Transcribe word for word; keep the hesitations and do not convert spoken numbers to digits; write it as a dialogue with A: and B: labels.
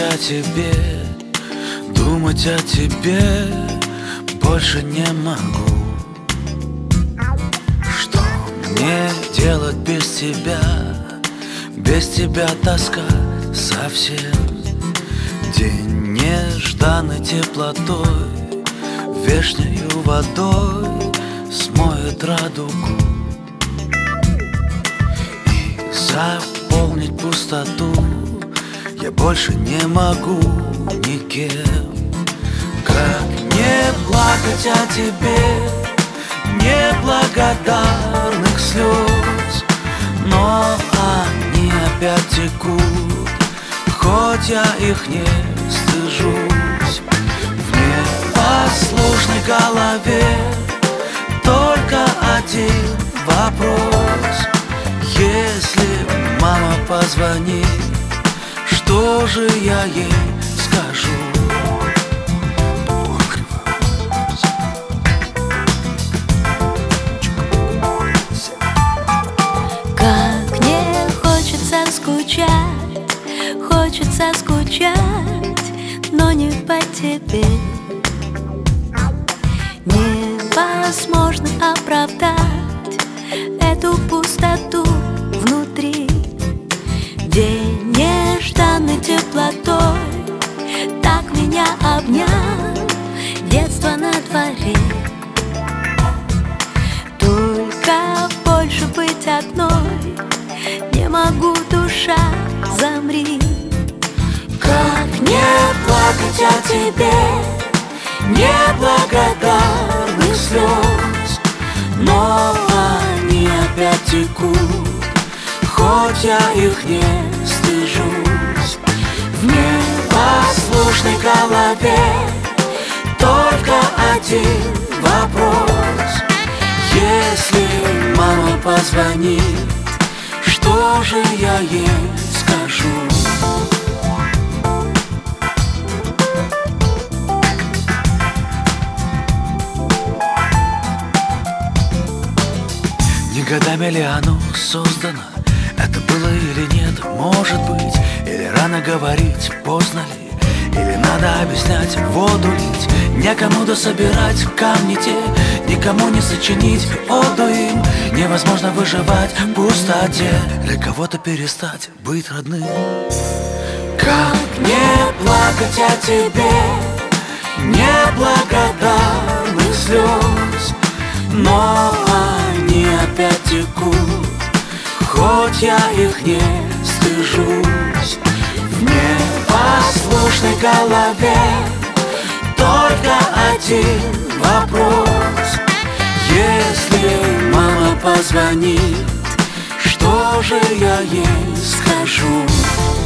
A: о тебе, думать о тебе больше не могу. Что мне делать без тебя? Без тебя тоска совсем. День нежданной теплотой, вешнею водой смоет радугу. И заполнить пустоту я больше не могу никем. Как не плакать о тебе, неблагодарных слез, но они опять текут, хоть я их не стыжусь. В непослушной голове только один вопрос: если мама позвонит, что же я ей скажу?
B: Как мне хочется скучать, хочется скучать, но не по тебе. Невозможно оправдать эту пустоту внутри. День нежданной теплотой так меня обнял, детство на дворе. Только больше быть одной не могу, душа, замри. Как не плакать о тебе, неблагодарных слез, но они опять текут, хоть я их не стыжусь. В непослушной голове только один вопрос: если мама позвонит, что же я ей скажу?
A: Не годами ли оно создано? Это было или нет? Может быть. Или рано говорить, поздно ли? Или надо объяснять, воду лить? Некому дособирать камни те, никому не сочинить оду им. Невозможно выживать в пустоте, для кого-то перестать быть родным.
B: Как не плакать о тебе,
A: неблагодарных слез, но они опять текут, хоть я их не стыжусь. В непослушной голове только один вопрос: если мама позвонит, что же я ей скажу?